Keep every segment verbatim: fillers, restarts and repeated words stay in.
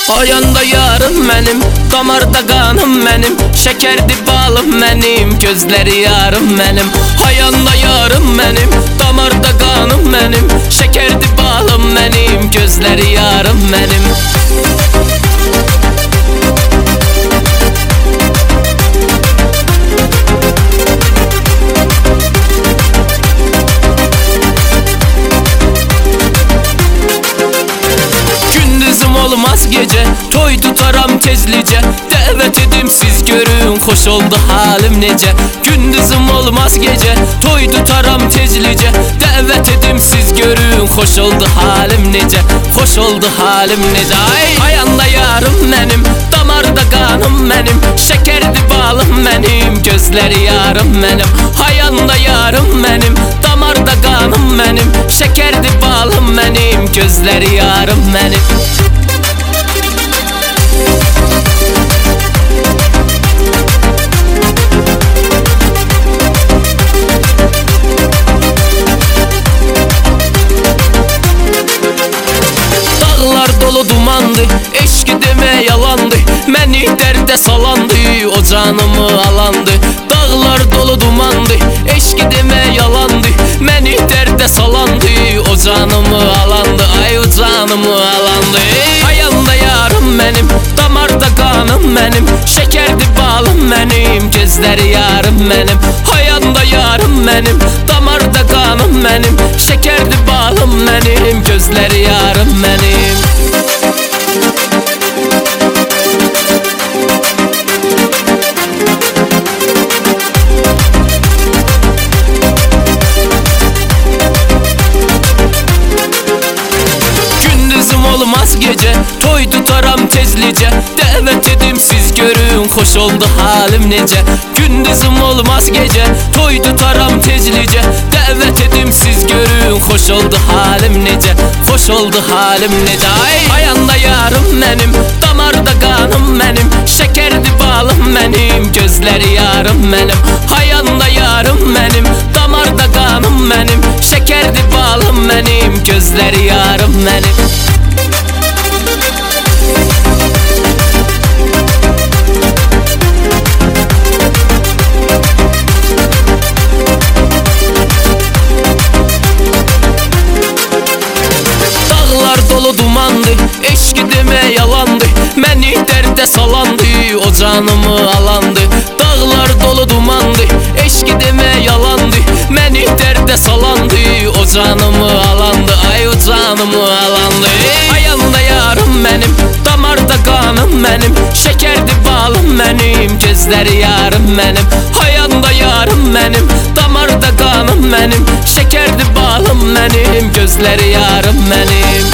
Ayanda yarım benim, damarda kanım benim, şekerdi balım benim, gözleri yarım benim. Ayanda yarım benim, damarda kanım benim, şekerdi balım benim, gözleri yarım benim. Olmaz gece, toy tutaram tezlice, davet edim siz görün, hoş oldu halim nece. Gündüzüm olmaz gece, toy tutaram tezlice, davet edim siz görün, hoş oldu halim nece, hoş oldu halim nece. Ay, ayanda yarım benim, damarda kanım benim, şekerdi balım benim, gözleri yarım benim. Ayanda yarım benim, damarda kanım benim, şekerdi balım benim, gözleri yarım benim. Dolu dumandı, eşki deme yalandı, məni dərdə salandı, o canımı alandı. Dağlar dolu dumandı, eşki deme yalandı, məni dərdə salandı, o canımı alandı. Ay o canımı alandı. Ayanda yarım benim, damarda kanım benim, şekerdi balım benim, gözleri yarım benim. Ayanda yarım benim, damarda kanım benim, şekerdi balım benim, gözleri yarım benim. Olmaz gece, toy tutaram tezlice, davet edim siz görün, hoş oldu halim nece. Gündüzüm olmaz gece, toy tutaram tezlice, davet edim siz görün, hoş oldu halim nece, hoş oldu halim nece. Ay, ayanda yarım benim, damarda kanım benim, şekerdi balım benim, gözleri yarım benim. Ayanda yarım benim, damarda kanım benim, şekerdi balım benim, gözleri yarım benim. Dolu dumandı, eşki deme yalandı, məni dərdə salandı, o canımı alandı. Dağlar dolu dumandı, eşki deme yalandı, məni dərdə salandı, o canımı alandı. Ay o canımı alandı. Ayanda yarım benim, damarda kanım benim, şekerdi balım benim, gözleri yarım benim. Ayanda yarım benim, damarda kanım benim, şekerdi balım benim, gözleri yarım benim.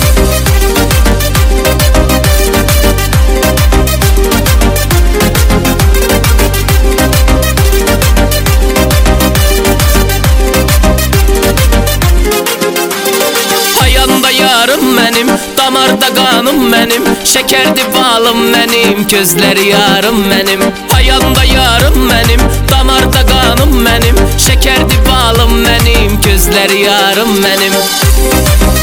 Ayanda yarım benim, damarda kanım benim, şekerdi balım benim, gözleri yarım benim. Ayanda yarım benim, damarda kanım benim, şekerdi balım benim, gözleri yarım benim.